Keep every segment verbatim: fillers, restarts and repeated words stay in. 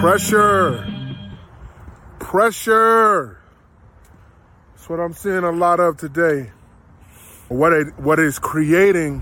Pressure. Pressure. That's what I'm seeing a lot of today. What it what it's creating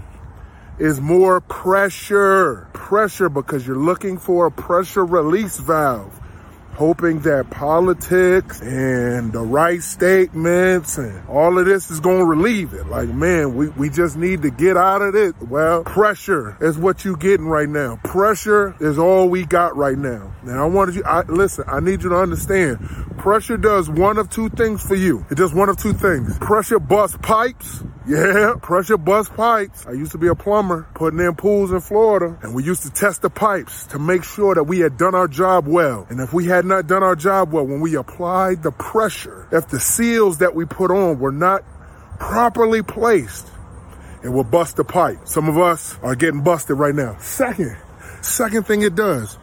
is more pressure. Pressure because you're looking for a pressure release valve, hoping that politics and the right statements and all of this is going to relieve it. Like, man, we, we just need to get out of this. Well, pressure is what you're getting right now. Pressure is all we got right now. And I wanted you, I, listen, I need you to understand, pressure does one of two things for you. It does one of two things. Pressure busts pipes. Yeah, pressure bust pipes. I used to be a plumber putting in pools in Florida, and we used to test the pipes to make sure that we had done our job well. And if we had not done our job well, when we applied the pressure, if the seals that we put on were not properly placed, it will bust the pipe. Some of us are getting busted right now. Second, second thing it does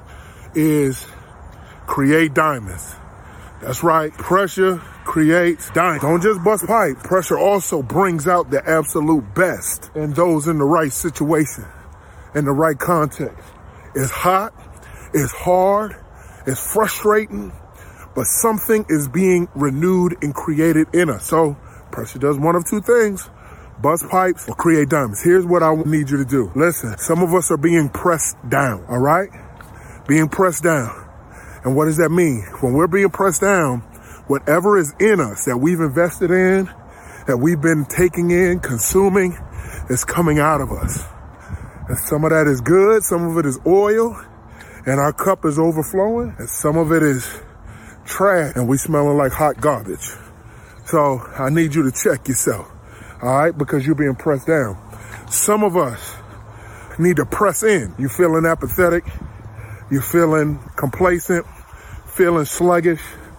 is create diamonds. That's right. Pressure creates diamonds. Don't just bust pipe. Pressure also brings out the absolute best in those in the right situation, in the right context. It's hot, it's hard, it's frustrating, but something is being renewed and created in us. So pressure does one of two things: bust pipes or create diamonds. Here's what I need you to do. Listen, some of us are being pressed down, all right? Being pressed down. And what does that mean? When we're being pressed down, whatever is in us that we've invested in, that we've been taking in, consuming, is coming out of us. And some of that is good, some of it is oil, and our cup is overflowing, and some of it is trash, and we smelling like hot garbage. So I need you to check yourself, all right? Because you're being pressed down. Some of us need to press in. You feeling apathetic? You're feeling complacent, feeling sluggish.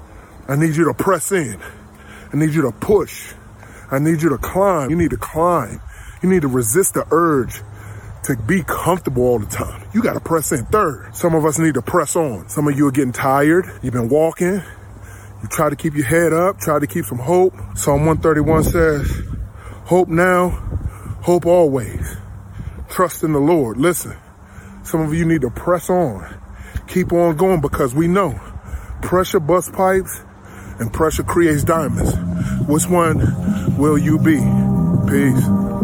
I need you to press in. I need you to push. I need you to climb. You need to climb. You need to resist the urge to be comfortable all the time. You got to press in. Third, some of us need to press on. Some of you are getting tired. You've been walking. You try to keep your head up, try to keep some hope. Psalm one thirty-one says, hope now, hope always. Trust in the Lord. Listen. Some of you need to press on, keep on going, because we know pressure busts pipes and pressure creates diamonds. Which one will you be? Peace.